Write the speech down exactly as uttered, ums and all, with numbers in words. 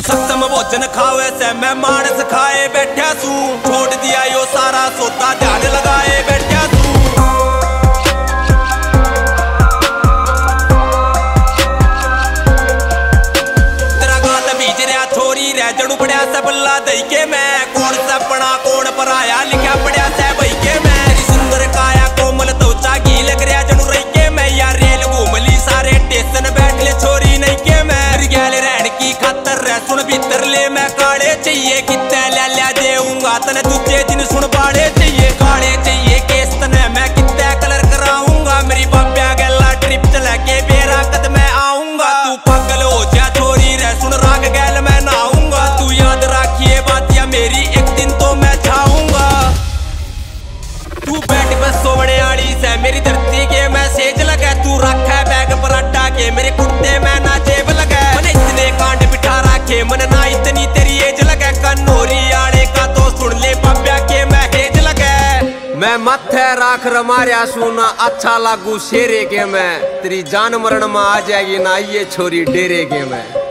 सक्षम भोजन खावे से मैं मानस खाए बैठा सू। छोड़ दिया यो सारा सोता ध्यान लगाए बैठा सू। तेरा गात बीज रहा छोरी रह जड़ू पड़िया से बल्ला दई के मैं। कौन सपना कौन पराया लिखा पड़िया से बई के मैं। तेरी सुंदर काया कोमल त्वचा घी लग रहा जड़ू रही के मैं। यार रेल घूम ली सारे स्टेशन बैठ ले छोरी नहीं के मैं। गैल रहन की खातर रह सुन भीतर ले मैं काले चाहिए कितने ले लिया देऊंगा तने तुझे दिन सुन बाड़े चाहिए। काले चाहिए केस तने मैं कितने कलर कराऊंगा। मेरी बाप्या गैला ट्रिप चला के बेरा कद मैं आऊंगा। तू पागल हो जा छोरी रह सुन राग गैल मैं नहाऊंगा। तू याद रखिए बातिया मेरी एक दिन तो मैं छाऊंगा। तू बैठ बस सोवने आड़ी से मेरी धरती के मैं सेज लगा। तू रखा बैग पर अड्डा के मेरे कुर्ते में ना जेब लगा। मन इतने कांड बिठा रखे मन ना इतनी तेरी एज लगा। कन्नोरी आड़े का तो सुन ले पाप्या के मैं हेज लगा। मैं मत्थे राख रमारिया सुना अच्छा लागू शेरे के मैं। तेरी जान मरण में आ जाएगी ना ये छोरी डेरे के मैं।